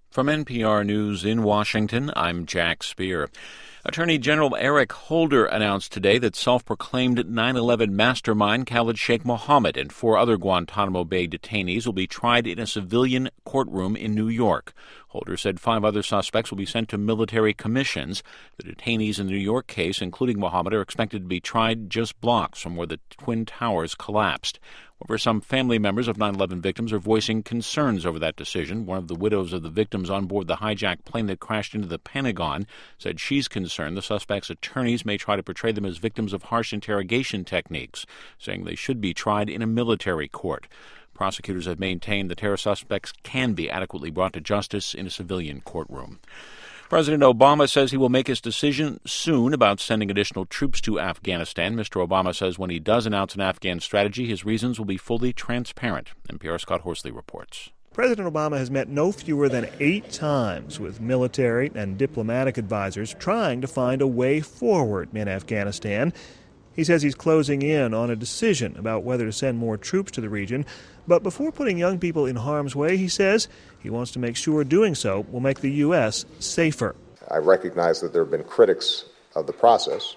From NPR News in Washington, I'm Jack Speer. Attorney General Eric Holder announced today that self-proclaimed 9/11 mastermind Khalid Sheikh Mohammed and 4 other Guantanamo Bay detainees will be tried in a civilian courtroom in New York. Holder said 5 other suspects will be sent to military commissions. The detainees in the New York case, including Mohammed, are expected to be tried just blocks from where the Twin Towers collapsed. However, some family members of 9/11 victims are voicing concerns over that decision. One of the widows of the victims on board the hijacked plane that crashed into the Pentagon said she's concerned the suspects' attorneys may try to portray them as victims of harsh interrogation techniques, saying they should be tried in a military court. Prosecutors have maintained the terror suspects can be adequately brought to justice in a civilian courtroom. President Obama says he will make his decision soon about sending additional troops to Afghanistan. Mr. Obama says when he does announce an Afghan strategy, his reasons will be fully transparent. NPR's Scott Horsley reports. President Obama has met no fewer than 8 times with military and diplomatic advisors trying to find a way forward in Afghanistan. He says he's closing in on a decision about whether to send more troops to the region. But before putting young people in harm's way, he says he wants to make sure doing so will make the U.S. safer. I recognize that there have been critics of the process.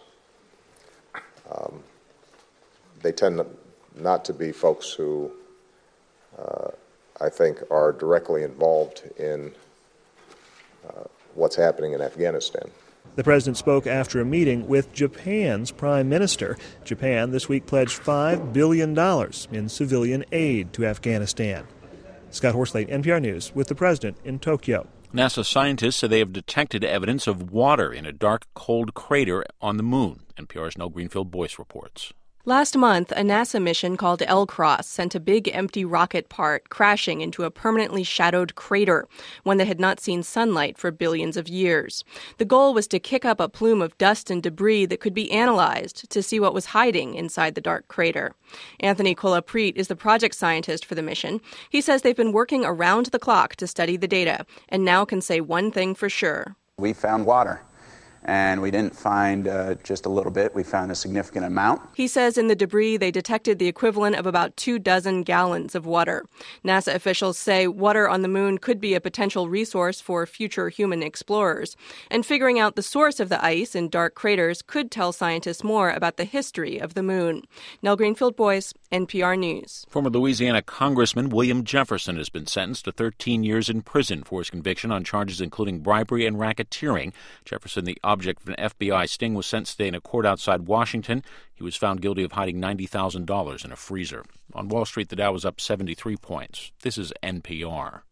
They tend not to be folks who I think are directly involved in what's happening in Afghanistan. The president spoke after a meeting with Japan's prime minister. Japan this week pledged $5 billion in civilian aid to Afghanistan. Scott Horsley, NPR News, with the president in Tokyo. NASA scientists say they have detected evidence of water in a dark, cold crater on the moon. NPR's Noel Greenfield-Boyce reports. Last month, a NASA mission called L-Cross sent a big empty rocket part crashing into a permanently shadowed crater, one that had not seen sunlight for billions of years. The goal was to kick up a plume of dust and debris that could be analyzed to see what was hiding inside the dark crater. Anthony Kolapreet is the project scientist for the mission. He says they've been working around the clock to study the data and now can say one thing for sure. We found water. And we didn't find just a little bit. We found a significant amount. He says in the debris they detected the equivalent of about 24 gallons of water. NASA officials say water on the moon could be a potential resource for future human explorers. And figuring out the source of the ice in dark craters could tell scientists more about the history of the moon. Noel Greenfield-Boyce, NPR News. Former Louisiana Congressman William Jefferson has been sentenced to 13 years in prison for his conviction on charges including bribery and racketeering. Jefferson, the object of an FBI sting, was sentenced today in a court outside Washington. He was found guilty of hiding $90,000 in a freezer. On Wall Street, the Dow was up 73 points. This is NPR.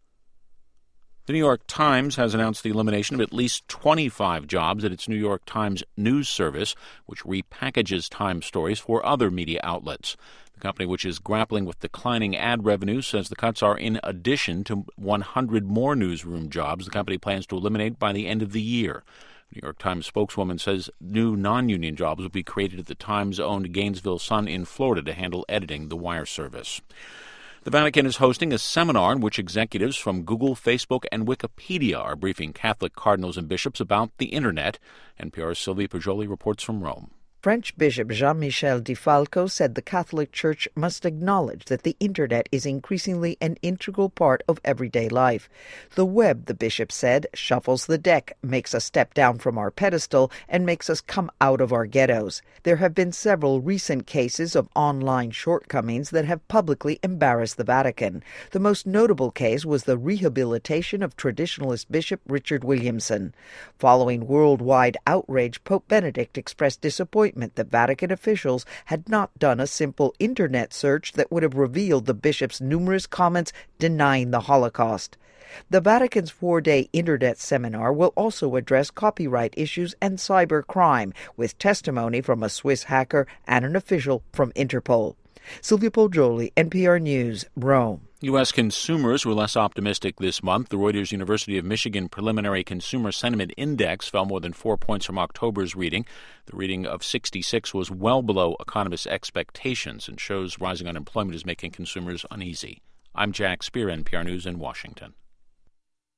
The New York Times has announced the elimination of at least 25 jobs at its New York Times news service, which repackages Times stories for other media outlets. The company, which is grappling with declining ad revenue, says the cuts are in addition to 100 more newsroom jobs the company plans to eliminate by the end of the year. New York Times spokeswoman says new non-union jobs will be created at the Times-owned Gainesville Sun in Florida to handle editing the wire service. The Vatican is hosting a seminar in which executives from Google, Facebook, and Wikipedia are briefing Catholic cardinals and bishops about the Internet. NPR's Sylvia Poggioli reports from Rome. French Bishop Jean-Michel Di Falco said the Catholic Church must acknowledge that the Internet is increasingly an integral part of everyday life. The web, the bishop said, shuffles the deck, makes us step down from our pedestal, and makes us come out of our ghettos. There have been several recent cases of online shortcomings that have publicly embarrassed the Vatican. The most notable case was the rehabilitation of traditionalist Bishop Richard Williamson. Following worldwide outrage, Pope Benedict expressed disappointment that Vatican officials had not done a simple internet search that would have revealed the bishop's numerous comments denying the Holocaust. The Vatican's 4-day internet seminar will also address copyright issues and cybercrime, with testimony from a Swiss hacker and an official from Interpol. Sylvia Poggioli, NPR News, Rome. U.S. consumers were less optimistic this month. The Reuters University of Michigan Preliminary Consumer Sentiment Index fell more than 4 points from October's reading. The reading of 66 was well below economists' expectations and shows rising unemployment is making consumers uneasy. I'm Jack Speer, NPR News in Washington.